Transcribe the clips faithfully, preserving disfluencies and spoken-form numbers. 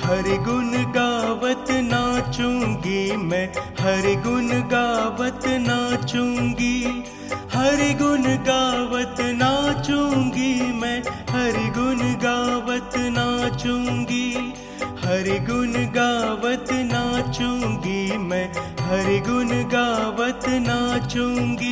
हरि गुण गावत नाचूंगी मैं, हरि गुण गावत नाचूंगी, हरि गुण गावत नाचूंगी मैं, हरि गुण गावत नाचूंगी, हरि गुण गावत नाचूंगी मैं, हरि गुण गावत नाचूंगी।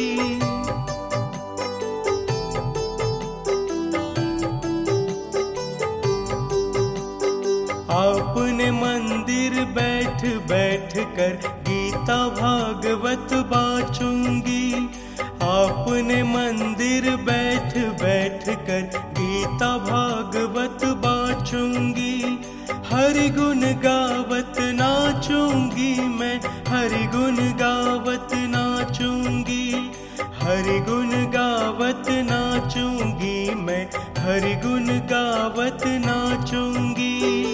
आपने मंदिर बैठ बैठ कर गीता भागवत बाचूंगी, आपने मंदिर बैठ बैठ कर गीता भागवत बाचूंगी, हरि गुण गावत नाचूंगी मैं, हरि गुण गावत नाचूंगी, हरि गुण गावत नाचूंगी मैं, हरि गुण गावत नाचूंगी।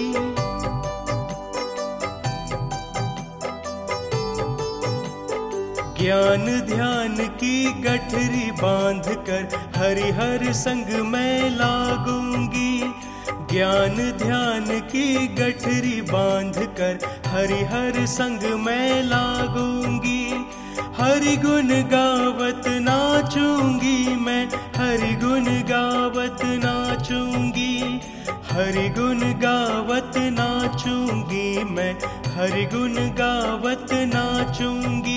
ज्ञान ध्यान की गठरी बांध कर हरि हर संग मैं लागूंगी, ज्ञान ध्यान की गठरी बांध कर हरि हर संग मैं लागूंगी, हरि गुण गावत नाचूंगी मैं, हरि गुण गावत नाचूंगी, हरि गुण गावत नाचूंगी मैं, हरि गुण गावत नाचूंगी।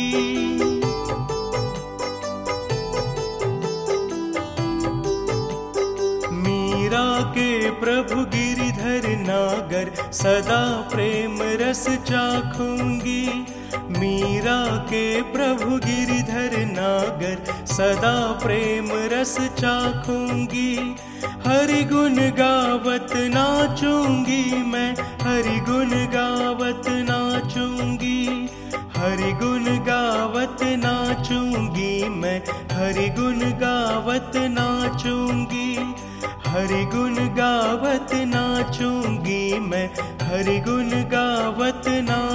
मीरा के प्रभु गिरिधर नागर सदा प्रेम रस चाखूंगी, मीरा के प्रभु गिरिधर नागर सदा प्रेम रस चाखूंगी, हरि गुण गावत नाचूंगी मैं, हरि गुण गावत नाचूंगी, हरि गुण गावत नाचूंगी मैं, हरि गुण गावत नाचूंगी, हरि गुण गावत नाचूंगी मैं, हरि गुण गावत ना